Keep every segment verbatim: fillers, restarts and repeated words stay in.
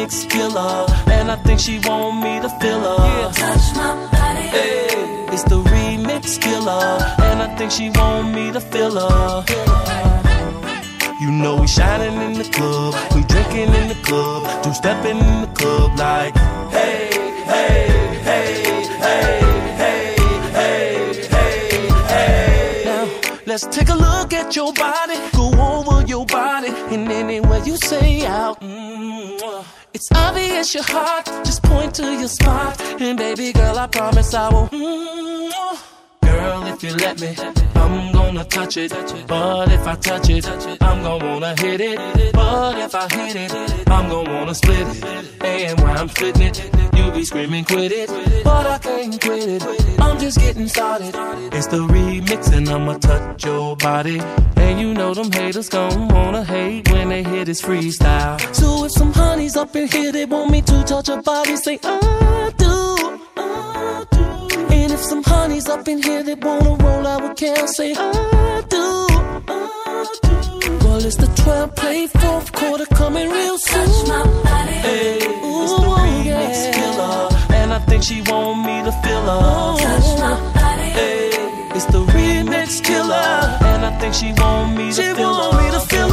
remix killer, and I think she want me to feel her. Yeah. Touch my body. Hey, it's the remix killer, and I think she want me to feel her. You know we shining in the club, we drinking in the club, two stepping in the club like hey, hey, hey, hey, hey, hey, hey, hey. Now let's take a look at your body, go over your body, and anywhere you say out. Mm-hmm. It's obvious you're hot, just point to your spot, and baby girl, I promise I will. Mm-hmm. Girl, if you let me, I'm gonna touch it. But if I touch it, I'm gonna wanna hit it. But if I hit it, I'm gonna wanna split it. And while I'm splitting it, you be screaming quit it. But I can't quit it, I'm just getting started. It's the remix and I'ma touch your body. And you know them haters gon' wanna hate when they hear this freestyle. So if some honeys up in here, they want me to touch your body, say I do, I do. And if some honeys up in here that wanna roll out with Cal, say I do, I do. Well, it's the twelve play fourth quarter coming real soon. Touch my body. Hey, it's the remix yeah. killer, and I think she want me to feel her. Touch my body. Hey, it's the remix killer, and I think she want me to she feel want her. Me to feel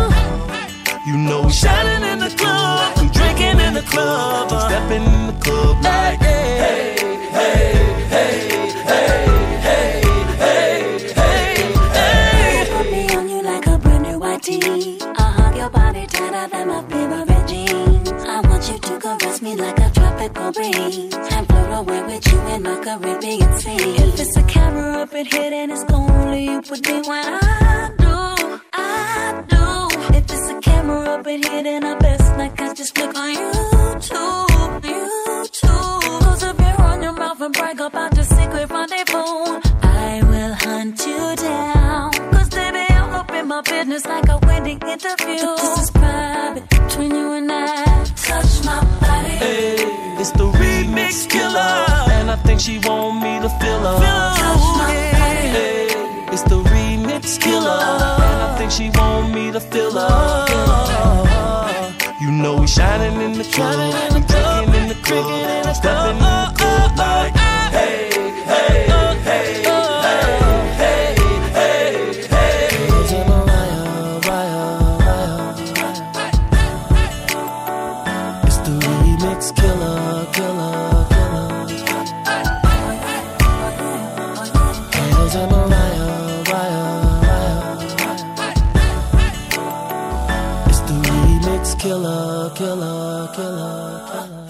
her. You know we shining in the club, we drinking in the club, we stepping in the club like hey, hey, hey. Hey, hey, hey, hey, hey, hey. Put me on you like a brand new white tee. I hug your body tighter than my favorite jeans. I want you to caress me like a tropical breeze and float away with you in my Caribbean sea. If it's a camera up in here, then it's only you with me when I do, I do. If it's a camera up in here, then I best like I just click on YouTube, YouTube. Cause if you're on your mouth and brag about your secret rendezvous, I will hunt you down. Cause baby, I'm up in my business like a wedding interview. But this is private between you and I. Touch my body. Hey, it's the remix killer, and I think she want me to feel her. Touch my body. Hey, it's the remix killer, and I think she want me to feel her. You know we shining in the club, we drinking in the club, I'm stepping in the club like hey, hey, hey, hey, hey, hey, hey. It's the remix killer, killer, killer. Hails and Mariah, Mariah, Mariah. It's the remix killer, killer, killer, killer.